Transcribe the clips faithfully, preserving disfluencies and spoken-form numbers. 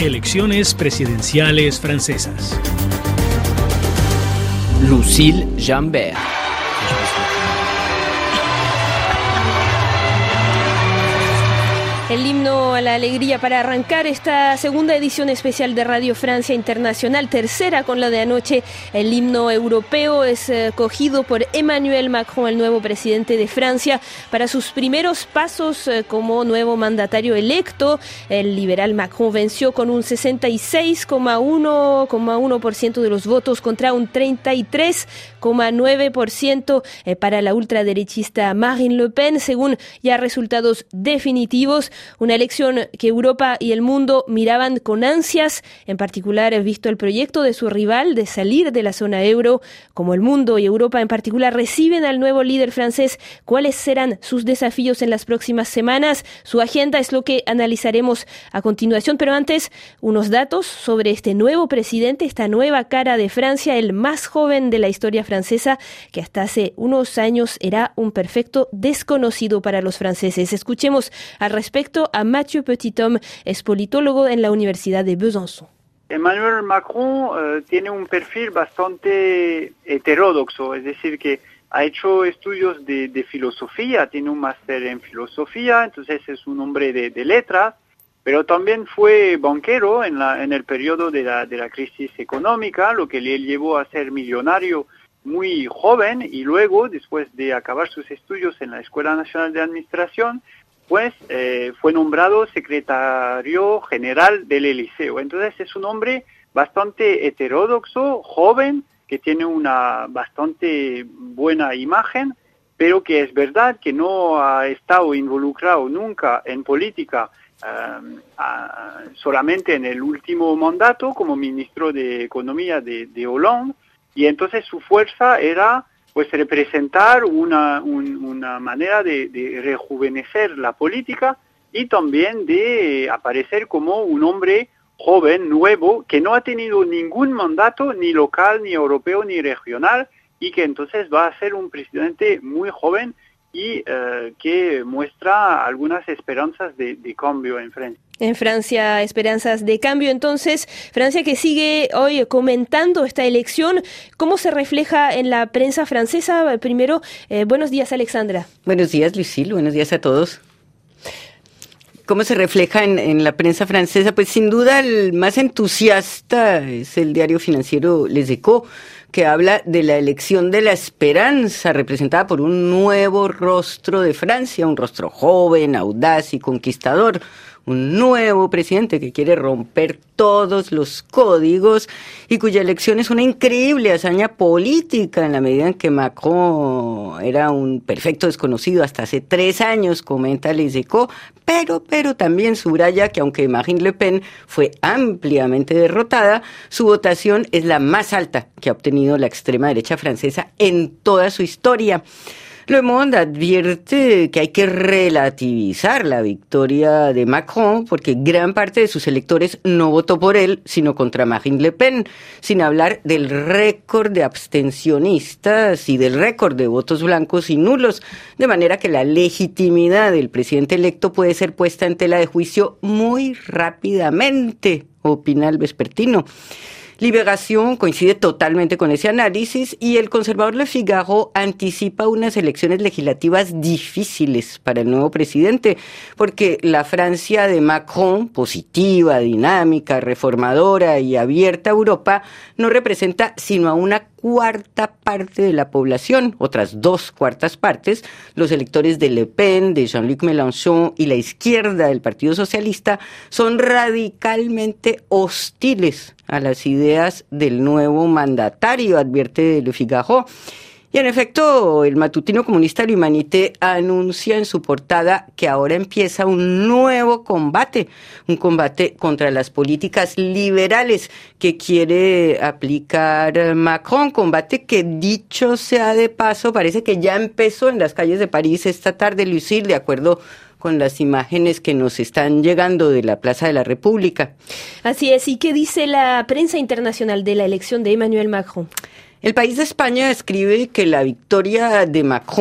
Elecciones presidenciales francesas. Lucille Jambert. El himno a la alegría para arrancar esta segunda edición especial de Radio Francia Internacional, tercera con la de anoche. El himno europeo es eh, cogido por Emmanuel Macron, el nuevo presidente de Francia, para sus primeros pasos eh, como nuevo mandatario electo. El liberal Macron venció con un sesenta y seis coma uno por ciento de los votos contra un treinta y tres coma nueve por ciento eh, para la ultraderechista Marine Le Pen, según ya resultados definitivos. Una elección que Europa y el mundo miraban con ansias, en particular visto el proyecto de su rival de salir de la zona euro. Como el mundo y Europa en particular reciben al nuevo líder francés, ¿cuáles serán sus desafíos en las próximas semanas? Su agenda es lo que analizaremos a continuación, pero antes, unos datos sobre este nuevo presidente, esta nueva cara de Francia, el más joven de la historia francesa, que hasta hace unos años era un perfecto desconocido para los franceses. Escuchemos al respecto a Mathieu Petithomme, es politólogo en la Universidad de Besançon. Emmanuel Macron uh, tiene un perfil bastante heterodoxo, es decir, que ha hecho estudios de, de filosofía, tiene un máster en filosofía, entonces es un hombre de, de letras, pero también fue banquero en, la, en el periodo de la, de la crisis económica, lo que le llevó a ser millonario muy joven, y luego, después de acabar sus estudios en la Escuela Nacional de Administración, pues eh, fue nombrado secretario general del Eliseo. Entonces es un hombre bastante heterodoxo, joven, que tiene una bastante buena imagen, pero que es verdad que no ha estado involucrado nunca en política, um, uh, solamente en el último mandato como ministro de Economía de, de Hollande, y entonces su fuerza era pues representar una, un, una manera de, de rejuvenecer la política y también de aparecer como un hombre joven, nuevo, que no ha tenido ningún mandato, ni local, ni europeo, ni regional, y que entonces va a ser un presidente muy joven y eh, que muestra algunas esperanzas de, de cambio en Francia. En Francia, esperanzas de cambio. Entonces, Francia que sigue hoy comentando esta elección, ¿cómo se refleja en la prensa francesa? Primero, eh, buenos días, Alexandra. Buenos días, Lucille. Buenos días a todos. ¿Cómo se refleja en, en la prensa francesa? Pues sin duda el más entusiasta es el diario financiero Les Echos, que habla de la elección de la esperanza representada por un nuevo rostro de Francia, un rostro joven, audaz y conquistador. Un nuevo presidente que quiere romper todos los códigos y cuya elección es una increíble hazaña política en la medida en que Macron era un perfecto desconocido hasta hace tres años, comenta Les Echos, pero, pero también subraya que aunque Marine Le Pen fue ampliamente derrotada, su votación es la más alta que ha obtenido la extrema derecha francesa en toda su historia. Le Monde advierte que hay que relativizar la victoria de Macron porque gran parte de sus electores no votó por él, sino contra Marine Le Pen, sin hablar del récord de abstencionistas y del récord de votos blancos y nulos, de manera que la legitimidad del presidente electo puede ser puesta en tela de juicio muy rápidamente, opina el vespertino. Libération coincide totalmente con ese análisis y el conservador Le Figaro anticipa unas elecciones legislativas difíciles para el nuevo presidente, porque la Francia de Macron, positiva, dinámica, reformadora y abierta a Europa, no representa sino a una cuarta parte de la población, otras dos cuartas partes, los electores de Le Pen, de Jean-Luc Mélenchon y la izquierda del Partido Socialista son radicalmente hostiles a las ideas del nuevo mandatario, advierte Le Figaro. Y en efecto, el matutino comunista L'Humanité anuncia en su portada que ahora empieza un nuevo combate, un combate contra las políticas liberales que quiere aplicar Macron, combate que, dicho sea de paso, parece que ya empezó en las calles de París esta tarde, Lucille, de acuerdo con las imágenes que nos están llegando de la Plaza de la República. Así es, ¿y qué dice la prensa internacional de la elección de Emmanuel Macron? El País de España escribe que la victoria de Macron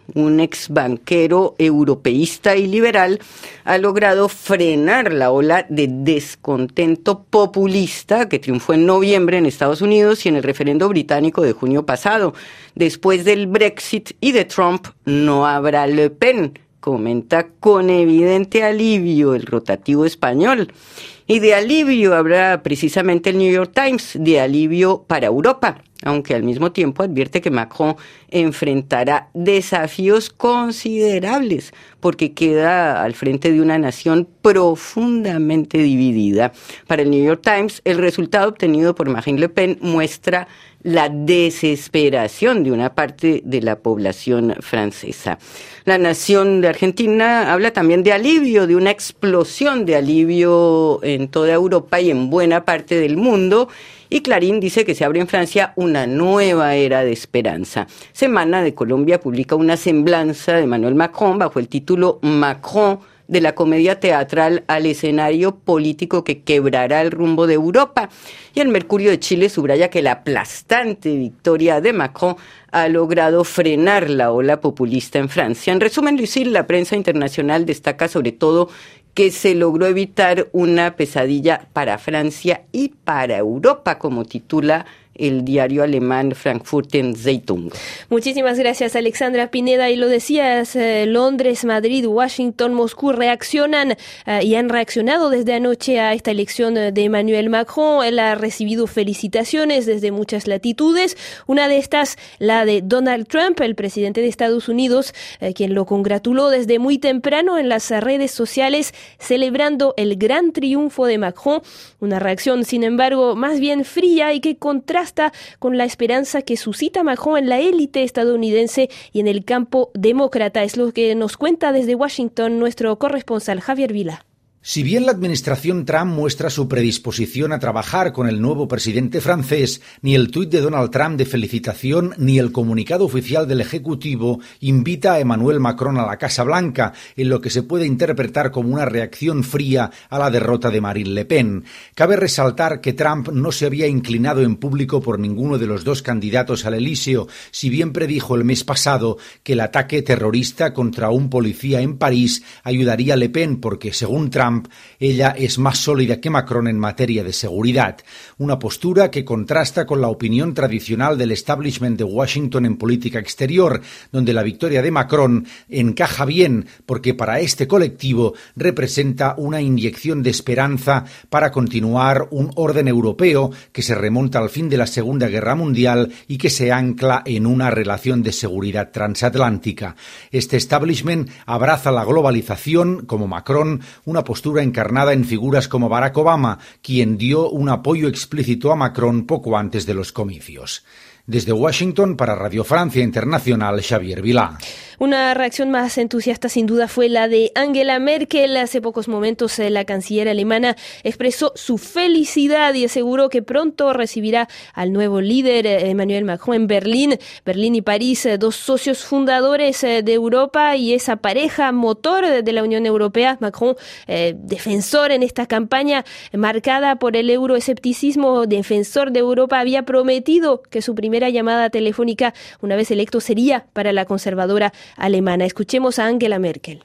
un ex banquero europeísta y liberal, ha logrado frenar la ola de descontento populista que triunfó en noviembre en Estados Unidos y en el referendo británico de junio pasado. Después del Brexit y de Trump, no habrá Le Pen, comenta con evidente alivio el rotativo español. Y de alivio habrá precisamente el New York Times, de alivio para Europa, aunque al mismo tiempo advierte que Macron enfrentará desafíos considerables porque queda al frente de una nación profundamente dividida. Para el New York Times, el resultado obtenido por Marine Le Pen muestra la desesperación de una parte de la población francesa. La Nación de Argentina habla también de alivio, de una explosión de alivio en toda Europa y en buena parte del mundo. Y Clarín dice que se abre en Francia una nueva era de esperanza. Semana de Colombia publica una semblanza de Emmanuel Macron bajo el título Macron, de la comedia teatral al escenario político que quebrará el rumbo de Europa. Y el Mercurio de Chile subraya que la aplastante victoria de Macron ha logrado frenar la ola populista en Francia. En resumen, Lucille, la prensa internacional destaca sobre todo que se logró evitar una pesadilla para Francia y para Europa, como titula el diario alemán Frankfurter Zeitung. Muchísimas gracias, Alexandra Pineda. Y lo decías, eh, Londres, Madrid, Washington, Moscú reaccionan eh, y han reaccionado desde anoche a esta elección de Emmanuel Macron. Él ha recibido felicitaciones desde muchas latitudes. Una de estas, la de Donald Trump, el presidente de Estados Unidos, eh, quien lo congratuló desde muy temprano en las redes sociales, celebrando el gran triunfo de Macron. Una reacción, sin embargo, más bien fría y que contrasta con la esperanza que suscita Macron en la élite estadounidense y en el campo demócrata. Es lo que nos cuenta desde Washington nuestro corresponsal Javier Vila. Si bien la administración Trump muestra su predisposición a trabajar con el nuevo presidente francés, ni el tuit de Donald Trump de felicitación ni el comunicado oficial del Ejecutivo invita a Emmanuel Macron a la Casa Blanca, en lo que se puede interpretar como una reacción fría a la derrota de Marine Le Pen. Cabe resaltar que Trump no se había inclinado en público por ninguno de los dos candidatos al Elíseo, si bien predijo el mes pasado que el ataque terrorista contra un policía en París ayudaría a Le Pen porque, según Trump, ella es más sólida que Macron en materia de seguridad, una postura que contrasta con la opinión tradicional del establishment de Washington en política exterior, donde la victoria de Macron encaja bien porque para este colectivo representa una inyección de esperanza para continuar un orden europeo que se remonta al fin de la Segunda Guerra Mundial y que se ancla en una relación de seguridad transatlántica. Este establishment abraza la globalización, como Macron, una postura encarnada en figuras como Barack Obama, quien dio un apoyo explícito a Macron poco antes de los comicios. Desde Washington, para Radio Francia Internacional, Xavier Vilá. Una reacción más entusiasta sin duda fue la de Angela Merkel. Hace pocos momentos la canciller alemana expresó su felicidad y aseguró que pronto recibirá al nuevo líder Emmanuel Macron en Berlín. Berlín y París, dos socios fundadores de Europa y esa pareja motor de la Unión Europea. Macron, eh, defensor en esta campaña marcada por el euroescepticismo, defensor de Europa, había prometido que su primera llamada telefónica, una vez electo, sería para la conservadora alemana. Escuchemos a Angela Merkel.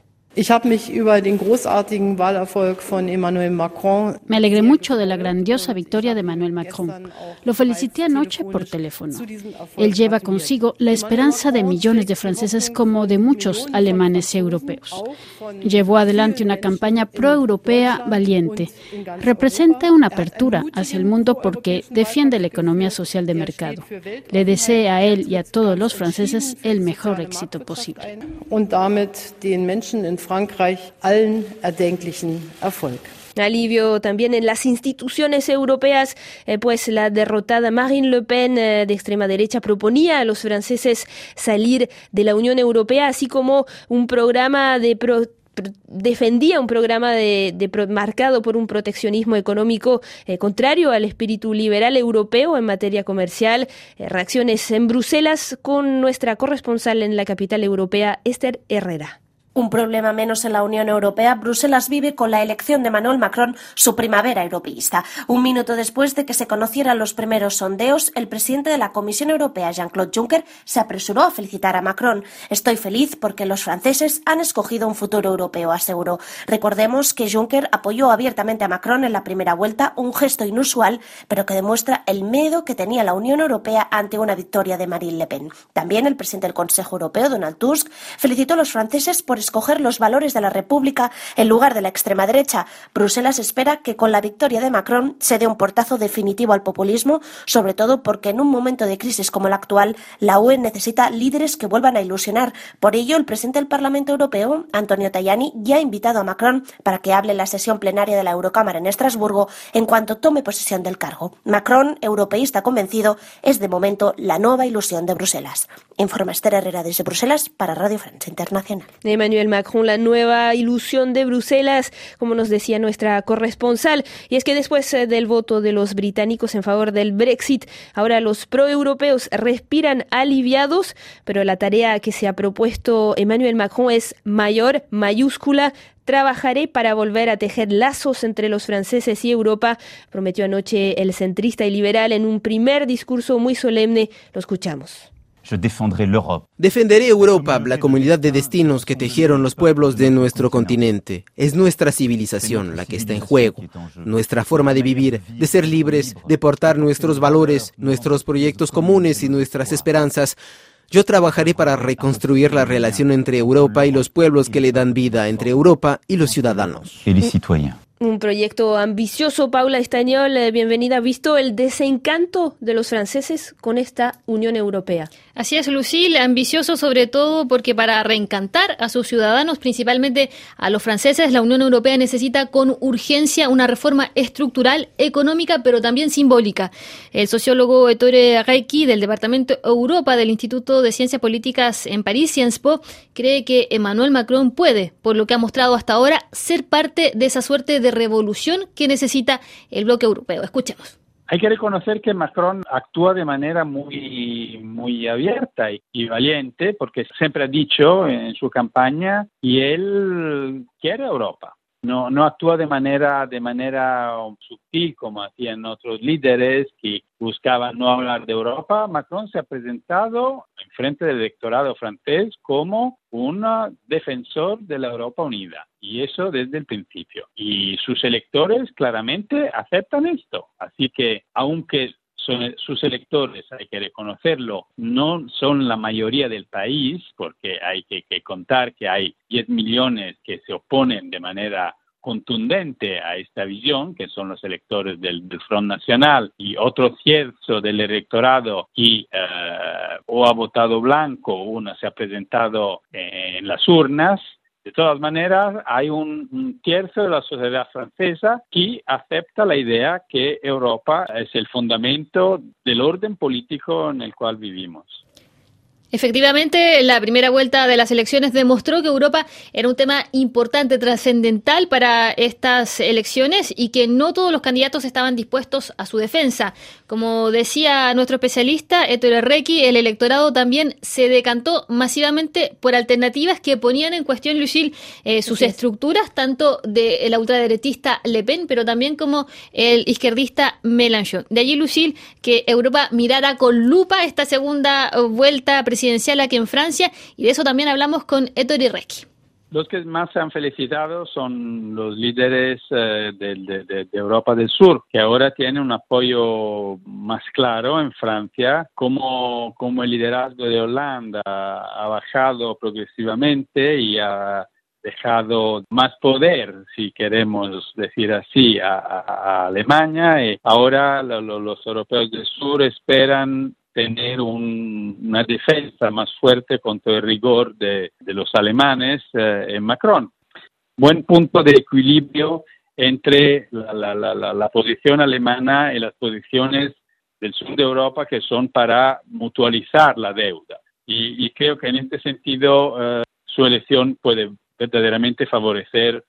Me alegré mucho de la grandiosa victoria de Emmanuel Macron. Lo felicité anoche por teléfono. Él lleva consigo la esperanza de millones de franceses como de muchos alemanes y europeos. Llevó adelante una campaña pro-europea valiente. Representa una apertura hacia el mundo porque defiende la economía social de mercado. Le deseo a él y a todos los franceses el mejor éxito posible. Frankreich allen erdenklichen Erfolg. Alivio también en las instituciones europeas, eh, pues la derrotada Marine Le Pen eh, de extrema derecha proponía a los franceses salir de la Unión Europea, así como un programa de pro defendía un programa de, de pro, marcado por un proteccionismo económico eh, contrario al espíritu liberal europeo en materia comercial. Eh, reacciones en Bruselas con nuestra corresponsal en la capital europea, Esther Herrera. Un problema menos en la Unión Europea, Bruselas vive con la elección de Emmanuel Macron su primavera europeísta. Un minuto después de que se conocieran los primeros sondeos, el presidente de la Comisión Europea, Jean-Claude Juncker, se apresuró a felicitar a Macron. Estoy feliz porque los franceses han escogido un futuro europeo, aseguró. Recordemos que Juncker apoyó abiertamente a Macron en la primera vuelta, un gesto inusual, pero que demuestra el miedo que tenía la Unión Europea ante una victoria de Marine Le Pen. También el presidente del Consejo Europeo, Donald Tusk, felicitó a los franceses por escoger los valores de la República en lugar de la extrema derecha. Bruselas espera que con la victoria de Macron se dé un portazo definitivo al populismo, sobre todo porque en un momento de crisis como el actual, la U E necesita líderes que vuelvan a ilusionar. Por ello, el presidente del Parlamento Europeo, Antonio Tajani, ya ha invitado a Macron para que hable en la sesión plenaria de la Eurocámara en Estrasburgo en cuanto tome posesión del cargo. Macron, europeísta convencido, es de momento la nueva ilusión de Bruselas. Informa Esther Herrera desde Bruselas para Radio Francia Internacional. Emmanuel Macron, la nueva ilusión de Bruselas, como nos decía nuestra corresponsal. Y es que después del voto de los británicos en favor del Brexit, ahora los proeuropeos respiran aliviados, pero la tarea que se ha propuesto Emmanuel Macron es mayor, mayúscula. Trabajaré para volver a tejer lazos entre los franceses y Europa, prometió anoche el centrista y liberal en un primer discurso muy solemne. Lo escuchamos. Defenderé Europa, la comunidad de destinos que tejieron los pueblos de nuestro continente. Es nuestra civilización la que está en juego, nuestra forma de vivir, de ser libres, de portar nuestros valores, nuestros proyectos comunes y nuestras esperanzas. Yo trabajaré para reconstruir la relación entre Europa y los pueblos que le dan vida, entre Europa y los ciudadanos. Un proyecto ambicioso, Paula Estañol, bienvenida. ¿Visto el desencanto de los franceses con esta Unión Europea? Así es, Lucille, ambicioso sobre todo porque para reencantar a sus ciudadanos, principalmente a los franceses, la Unión Europea necesita con urgencia una reforma estructural, económica, pero también simbólica. El sociólogo Ettore Recchi, del Departamento Europa del Instituto de Ciencias Políticas en París, Sciences Po, cree que Emmanuel Macron puede, por lo que ha mostrado hasta ahora, ser parte de esa suerte de revolución que necesita el bloque europeo. Escuchemos. Hay que reconocer que Macron actúa de manera muy, muy abierta y, y valiente, porque siempre ha dicho en su campaña y él quiere Europa. No, no actúa de manera, de manera sutil como hacían otros líderes que buscaban no hablar de Europa. Macron se ha presentado en frente del electorado francés como un defensor de la Europa unida. Y eso desde el principio. Y sus electores claramente aceptan esto. Así que, aunque son, sus electores, hay que reconocerlo, no son la mayoría del país, porque hay que, que contar que hay diez millones que se oponen de manera contundente a esta visión, que son los electores del, del Front Nacional, y otro cierzo del electorado y eh, o ha votado blanco, o uno se ha presentado eh, en las urnas. De todas maneras, hay un, un tercio de la sociedad francesa que acepta la idea que Europa es el fundamento del orden político en el cual vivimos. Efectivamente, la primera vuelta de las elecciones demostró que Europa era un tema importante, trascendental para estas elecciones y que no todos los candidatos estaban dispuestos a su defensa. Como decía nuestro especialista, Ettore Recchi, el electorado también se decantó masivamente por alternativas que ponían en cuestión, Lucille, eh, sus sí. estructuras, tanto de la ultraderechista Le Pen, pero también como el izquierdista Mélenchon. De allí, Lucille, que Europa mirara con lupa esta segunda vuelta presidencial presidencial aquí en Francia, y de eso también hablamos con Ettore Recchi. Los que más se han felicitado son los líderes eh, de, de, de Europa del Sur, que ahora tienen un apoyo más claro en Francia, como, como el liderazgo de Hollande ha, ha bajado progresivamente y ha dejado más poder, si queremos decir así, a, a, a Alemania. Y ahora lo, lo, los europeos del sur esperan tener un, una defensa más fuerte contra el rigor de, de los alemanes eh, en Macron. Buen punto de equilibrio entre la, la, la, la posición alemana y las posiciones del sur de Europa, que son para mutualizar la deuda. Y, y creo que en este sentido eh, su elección puede verdaderamente favorecer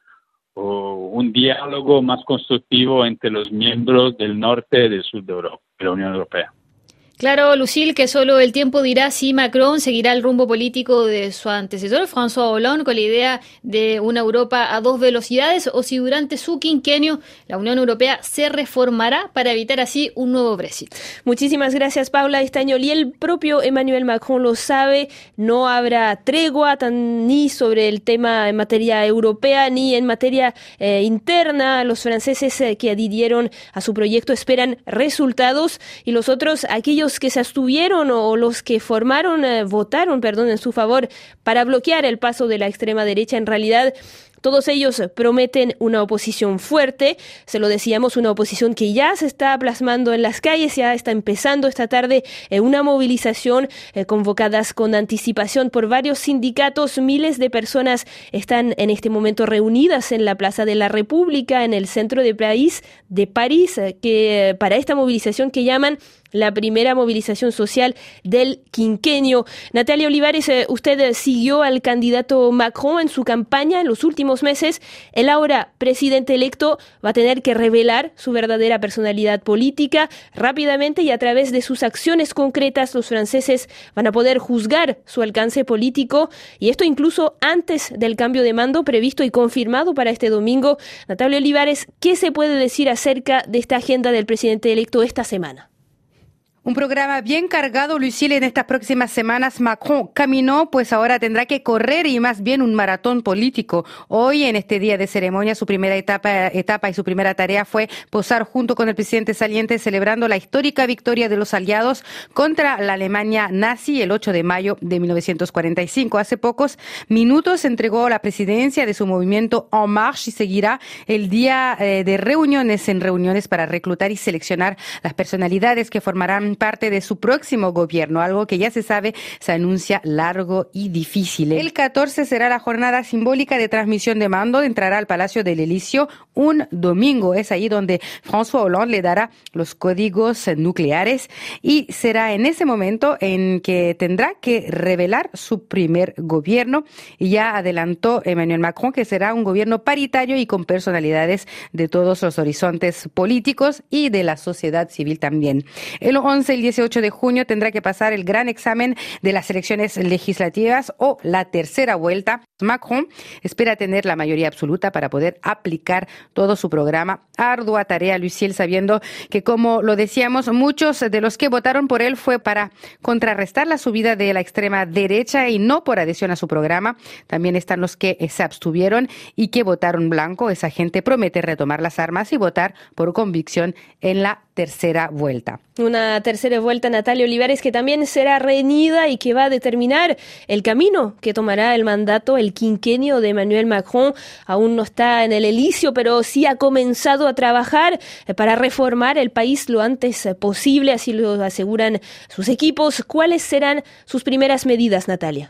oh, un diálogo más constructivo entre los miembros del norte y del sur de Europa, de la Unión Europea. Claro, Lucille, que solo el tiempo dirá si Macron seguirá el rumbo político de su antecesor, François Hollande, con la idea de una Europa a dos velocidades, o si durante su quinquenio la Unión Europea se reformará para evitar así un nuevo Brexit. Muchísimas gracias, Paula Estañol. Y el propio Emmanuel Macron lo sabe, no habrá tregua tan, ni sobre el tema en materia europea ni en materia eh, interna. Los franceses eh, que adhirieron a su proyecto esperan resultados, y los otros, aquellos que se abstuvieron o los que formaron, eh, votaron, perdón, en su favor para bloquear el paso de la extrema derecha, en realidad todos ellos prometen una oposición fuerte. Se lo decíamos, una oposición que ya se está plasmando en las calles, ya está empezando esta tarde eh, una movilización eh, convocadas con anticipación por varios sindicatos. Miles de personas están en este momento reunidas en la Plaza de la República, en el centro de París, de París, eh, que eh, para esta movilización que llaman la primera movilización social del quinquenio. Natalia Olivares, eh, usted siguió al candidato Macron en su campaña en los últimos meses. El ahora presidente electo va a tener que revelar su verdadera personalidad política rápidamente, y a través de sus acciones concretas los franceses van a poder juzgar su alcance político, y esto incluso antes del cambio de mando previsto y confirmado para este domingo. Natalia Olivares, ¿qué se puede decir acerca de esta agenda del presidente electo esta semana? Un programa bien cargado, Lucille, en estas próximas semanas. Macron caminó, pues ahora tendrá que correr, y más bien un maratón político. Hoy, en este día de ceremonia, su primera etapa, etapa y su primera tarea fue posar junto con el presidente saliente, celebrando la histórica victoria de los aliados contra la Alemania nazi el ocho de mayo de mil novecientos cuarenta y cinco. Hace pocos minutos entregó la presidencia de su movimiento En Marche, y seguirá el día eh, de reuniones en reuniones para reclutar y seleccionar las personalidades que formarán parte de su próximo gobierno, algo que ya se sabe se anuncia largo y difícil. El catorce será la jornada simbólica de transmisión de mando. Entrará al Palacio del Elíseo un domingo. Es ahí donde François Hollande le dará los códigos nucleares, y será en ese momento en que tendrá que revelar su primer gobierno. Y ya adelantó Emmanuel Macron que será un gobierno paritario y con personalidades de todos los horizontes políticos y de la sociedad civil también. El once y el dieciocho de junio tendrá que pasar el gran examen de las elecciones legislativas, o la tercera vuelta. Macron espera tener la mayoría absoluta para poder aplicar todo su programa. Ardua tarea, Lucille, sabiendo que, como lo decíamos, muchos de los que votaron por él fue para contrarrestar la subida de la extrema derecha y no por adhesión a su programa. También están los que se abstuvieron y que votaron blanco. Esa gente promete retomar las armas y votar por convicción en la tercera vuelta. Una tercera vuelta, Natalia Olivares, que también será reñida y que va a determinar el camino que tomará el mandato, el quinquenio de Emmanuel Macron. Aún no está en el Elíseo, pero sí ha comenzado a trabajar para reformar el país lo antes posible, así lo aseguran sus equipos. ¿Cuáles serán sus primeras medidas, Natalia?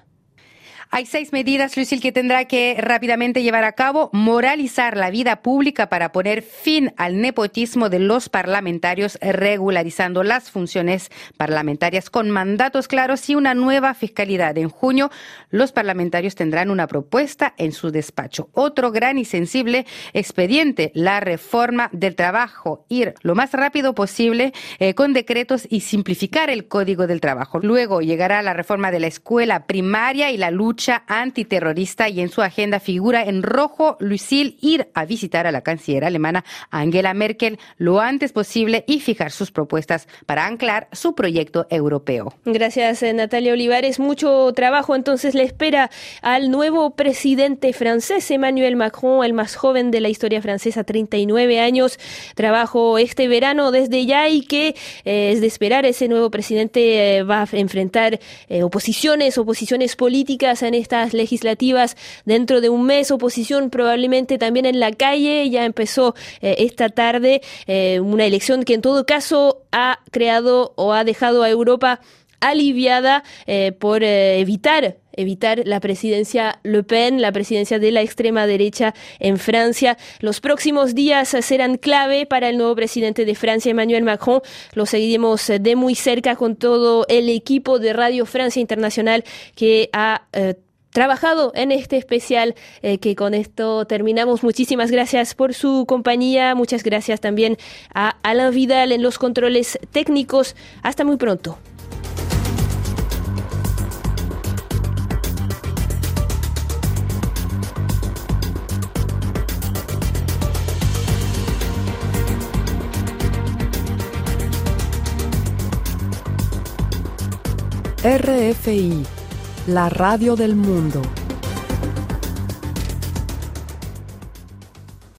Hay seis medidas, Lucille, que tendrá que rápidamente llevar a cabo. Moralizar la vida pública para poner fin al nepotismo de los parlamentarios, regularizando las funciones parlamentarias con mandatos claros y una nueva fiscalidad. En junio, los parlamentarios tendrán una propuesta en su despacho. Otro gran y sensible expediente, la reforma del trabajo. Ir lo más rápido posible eh, con decretos y simplificar el Código del Trabajo. Luego llegará la reforma de la escuela primaria y la lucha antiterrorista, y en su agenda figura en rojo, Lucille, ir a visitar a la canciller alemana Angela Merkel lo antes posible y fijar sus propuestas para anclar su proyecto europeo. Gracias, Natalia Olivares. Mucho trabajo entonces le espera al nuevo presidente francés, Emmanuel Macron, el más joven de la historia francesa, treinta y nueve años. Trabajo este verano desde ya, y que eh, es de esperar, ese nuevo presidente eh, va a enfrentar eh, oposiciones, oposiciones políticas en estas legislativas dentro de un mes, oposición probablemente también en la calle. Ya empezó eh, esta tarde eh, una elección que en todo caso ha creado o ha dejado a Europa aliviada eh, por eh, evitar evitar la presidencia Le Pen, la presidencia de la extrema derecha en Francia. Los próximos días serán clave para el nuevo presidente de Francia, Emmanuel Macron. Lo seguiremos de muy cerca con todo el equipo de Radio Francia Internacional, que ha eh, trabajado en este especial, eh, que con esto terminamos. Muchísimas gracias por su compañía. Muchas gracias también a Alain Vidal en los controles técnicos. Hasta muy pronto. R F I, la radio del mundo.